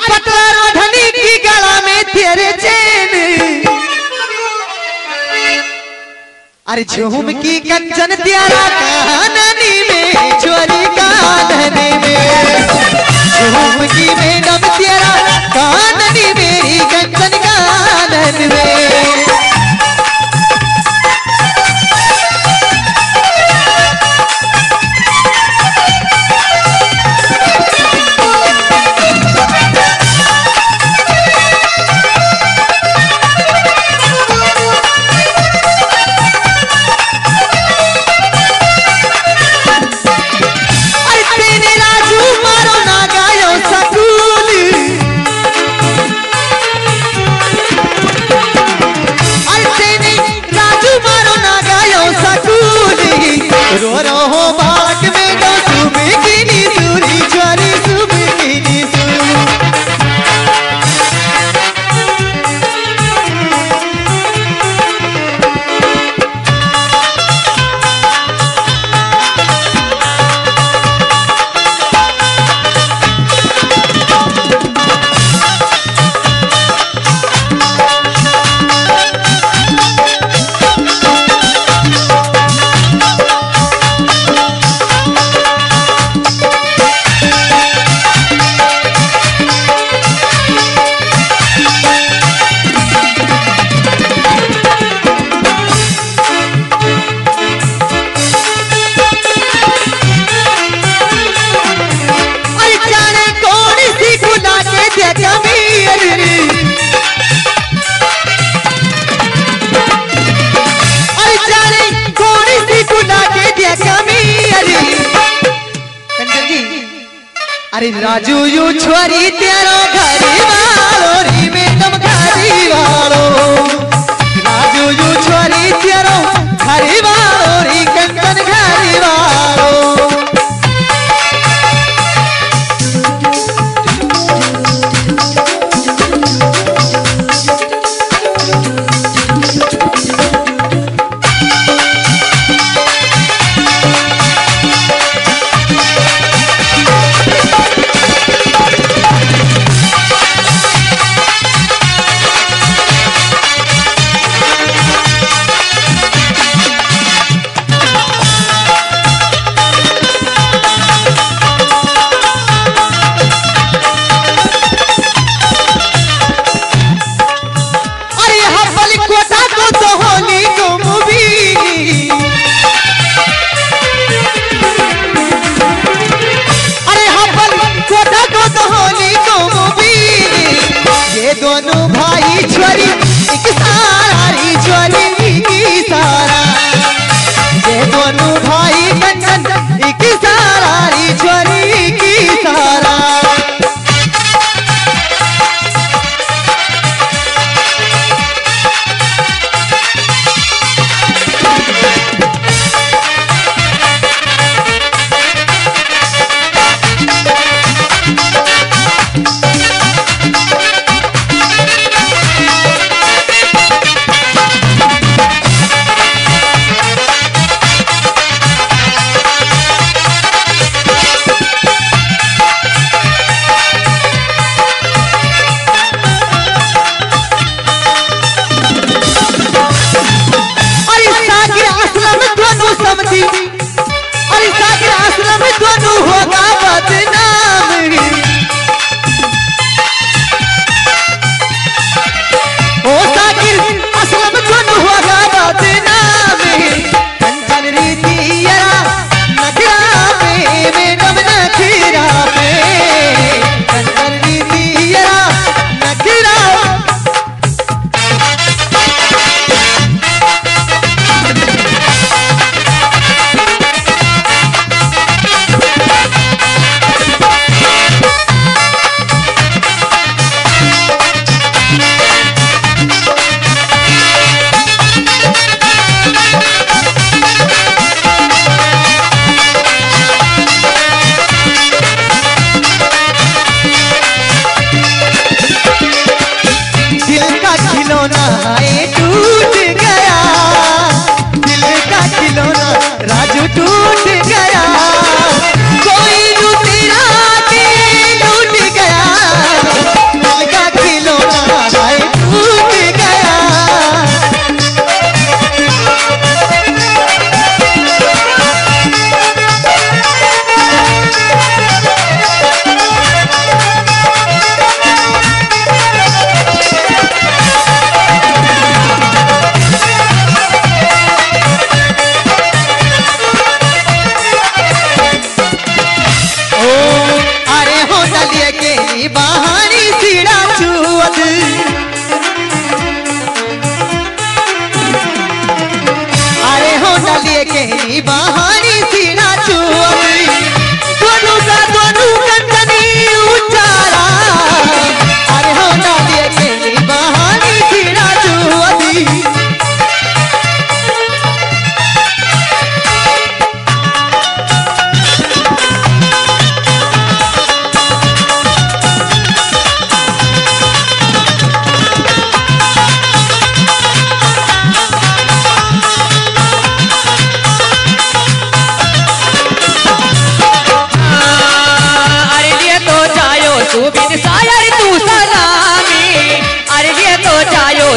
पटवार धनी की गला में तेरे चैन, अरे झूम की कंचन तेरा काननी में, चोरी काननी में, झूम की मैडम तेरा काननी मेरी कंचन कानन में। अरे राजू यू छोरी तेरो घरी वालो री मैडम घरी वालो, राजू यू छोरी तेरो घरी वालो री कंचन घरी वालो।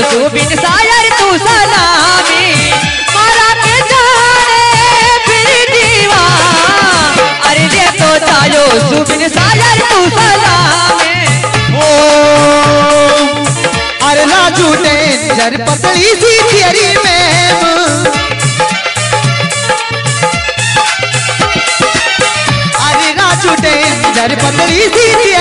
सुबिन शायर तू सलामी मारा के जाने फिर दीवा अरे दे तो तायो सुबिन शायर तू सलामी ओ अरे ना झूठे जर पतली सी तेरी में अरे ना झूठे जर पतली सी